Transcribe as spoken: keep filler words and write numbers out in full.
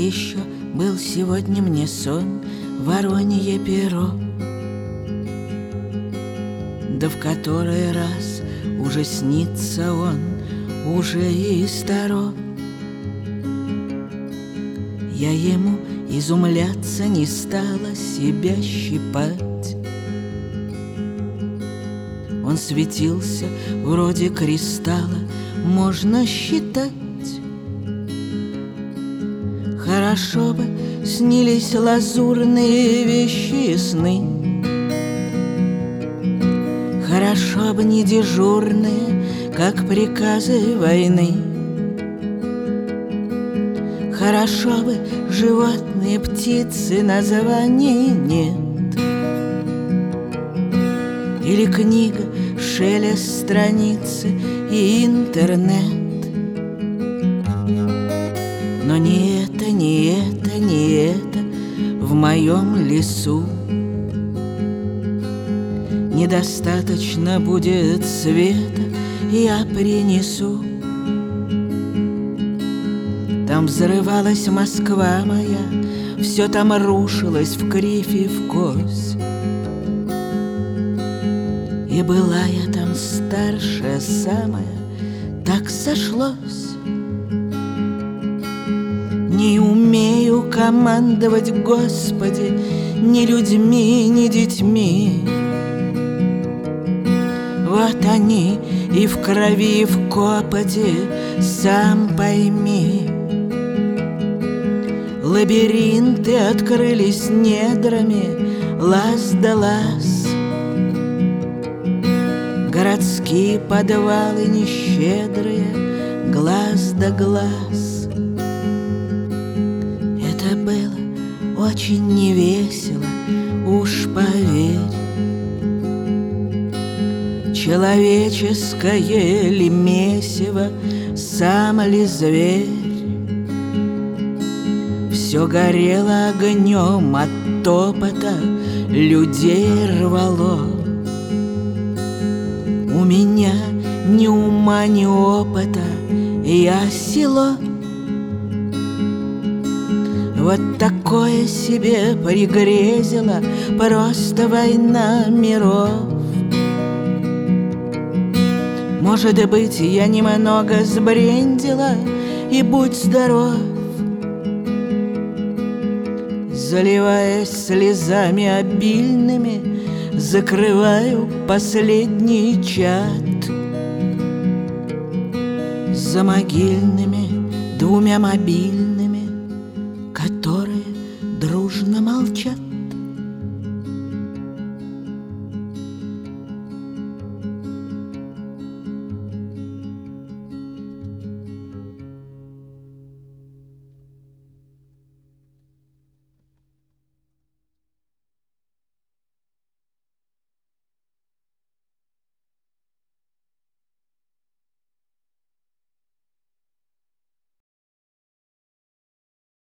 еще был сегодня мне сон, воронье перо, да в который раз уже снится он, уже и старо. Я ему изумляться не стала, себя щипать. Он светился вроде кристалла, можно считать. Хорошо бы снились лазурные вещи и сны, хорошо бы не дежурные, как приказы войны. Хорошо бы животные, птицы, названий нет, или книга, шелест страницы и интернет. Но не это, не это, не это в моем лесу. Недостаточно будет света, я принесу. Там взрывалась Москва моя, все там рушилось в кривь и в кось. И была я там старшая самая, так сошлось. Не умею командовать, Господи, ни людьми, ни детьми. Вот они и в крови, и в копоти, сам пойми. Лабиринты открылись недрами, лаз да лаз. Городские подвалы нещедрые, глаз да глаз. Это было очень невесело, уж поверь. Человеческое ли месиво, сам ли зверь? Все горело огнем, от топота людей рвало. У меня ни ума, ни опыта, я село. Вот такое себе пригрезило, просто война миров. Может быть, я немного сбрендила, и будь здоров. Заливаясь слезами обильными, закрываю последний чат. За могильными двумя мобильными